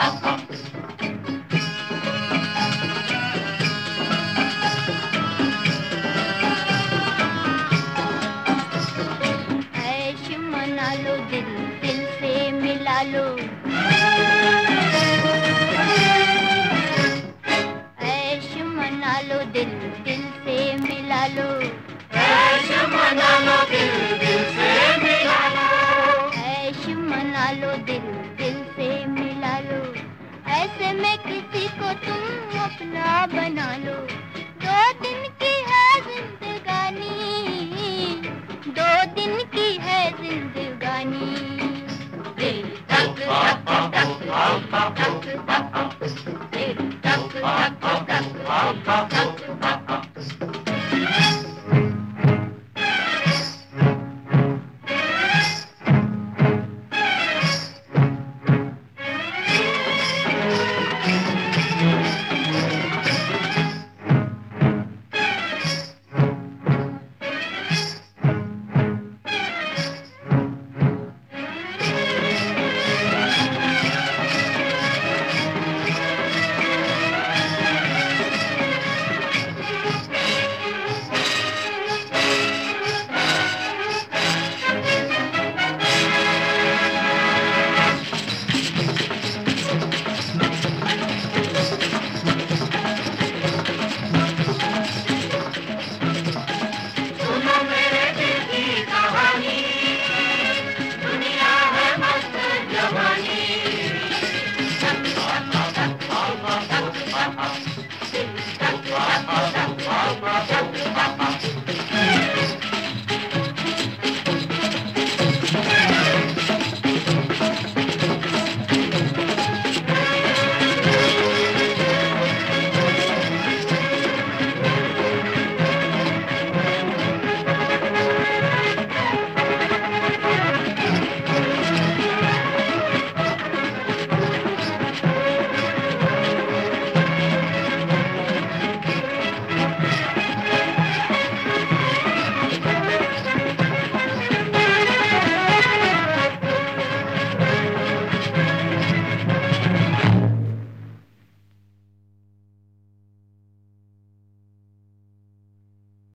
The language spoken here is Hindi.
ऐश मना लो, दिल दिल से मिला लो, ऐश मना लो, दिल दिल से मिला लो, ऐश मना लो, दिल दिल से मिला लो, ऐश मना लो, दिल दिल से मिला लो। ऐसे में किसी को तुम अपना बना लो। 2 दिन की है जिंदगानी, 2 दिन की है जिंदगानी। दिल धक धक धक धक धक, दिल धक धक धक धक धक। Ha ha ha.